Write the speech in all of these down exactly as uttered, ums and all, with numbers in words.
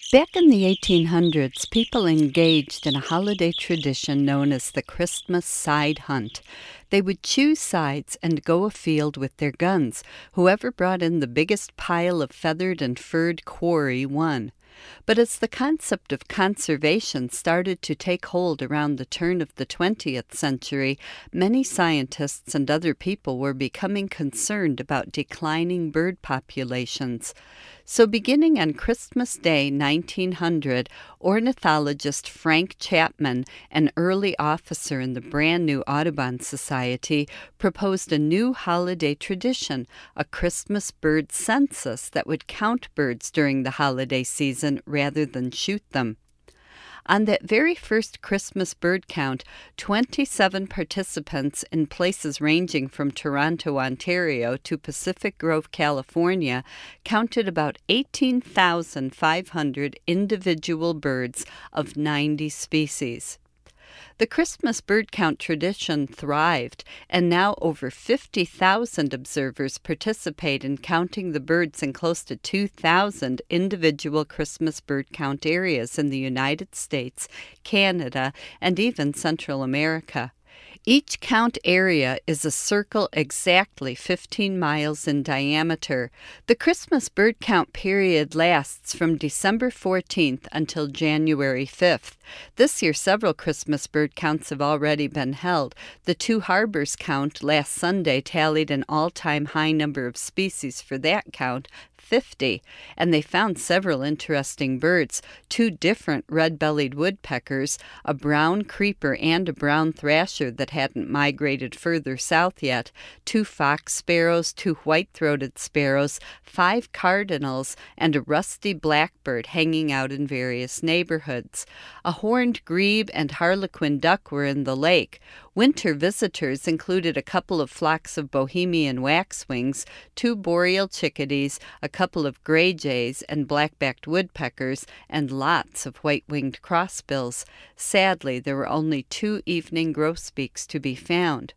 Back in the eighteen hundreds, people engaged in a holiday tradition known as the Christmas side hunt. They would choose sides and go afield with their guns. Whoever brought in the biggest pile of feathered and furred quarry won. But as the concept of conservation started to take hold around the turn of the twentieth century, many scientists and other people were becoming concerned about declining bird populations. So beginning on Christmas Day nineteen hundred, ornithologist Frank Chapman, an early officer in the brand new Audubon Society, proposed a new holiday tradition, a Christmas bird census that would count birds during the holiday season rather than shoot them. On that very first Christmas bird count, twenty-seven participants in places ranging from Toronto, Ontario to Pacific Grove, California, counted about eighteen thousand five hundred individual birds of ninety species. The Christmas bird count tradition thrived, and now over fifty thousand observers participate in counting the birds in close to two thousand individual Christmas bird count areas in the United States, Canada, and even Central America. Each count area is a circle exactly fifteen miles in diameter. The Christmas bird count period lasts from December fourteenth until January fifth. This year, several Christmas bird counts have already been held. The Two Harbors count last Sunday tallied an all-time high number of species for that count, fifty, and they found several interesting birds, two different red-bellied woodpeckers, a brown creeper and a brown thrasher that hadn't migrated further south yet, two fox sparrows, two white-throated sparrows, five cardinals, and a rusty blackbird hanging out in various neighborhoods. A horned grebe and harlequin duck were in the lake. Winter visitors included a couple of flocks of Bohemian waxwings, two boreal chickadees, a couple of gray jays and black-backed woodpeckers, and lots of white-winged crossbills. Sadly, there were only two evening grosbeaks to be found.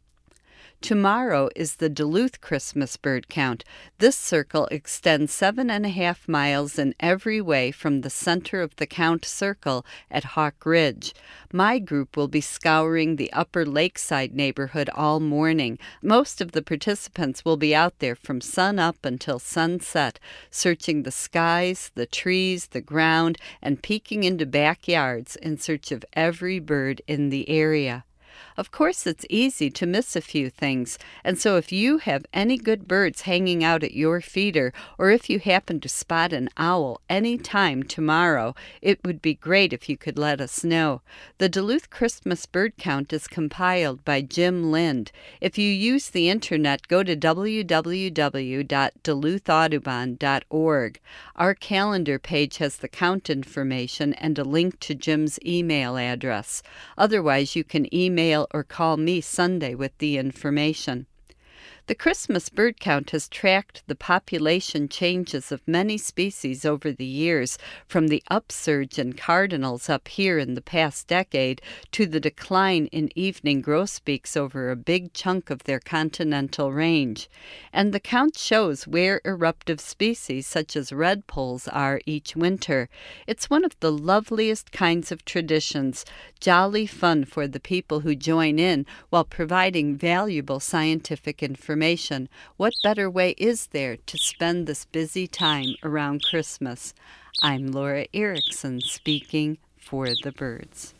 Tomorrow is the Duluth Christmas bird count. This circle extends seven and a half miles in every way from the center of the count circle at Hawk Ridge. My group will be scouring the upper lakeside neighborhood all morning. Most of the participants will be out there from sun up until sunset, searching the skies, the trees, the ground, and peeking into backyards in search of every bird in the area. Of course, it's easy to miss a few things, and so if you have any good birds hanging out at your feeder, or if you happen to spot an owl any time tomorrow, it would be great if you could let us know. The Duluth Christmas bird count is compiled by Jim Lind. If you use the internet, go to w w w dot duluth audubon dot org. Our calendar page has the count information and a link to Jim's email address. Otherwise, you can email or call me Sunday with the information. The Christmas bird count has tracked the population changes of many species over the years, from the upsurge in cardinals up here in the past decade to the decline in evening grosbeaks over a big chunk of their continental range. And the count shows where eruptive species such as redpolls are each winter. It's one of the loveliest kinds of traditions, jolly fun for the people who join in while providing valuable scientific information. What better way is there to spend this busy time around Christmas? I'm Laura Erickson speaking for the birds.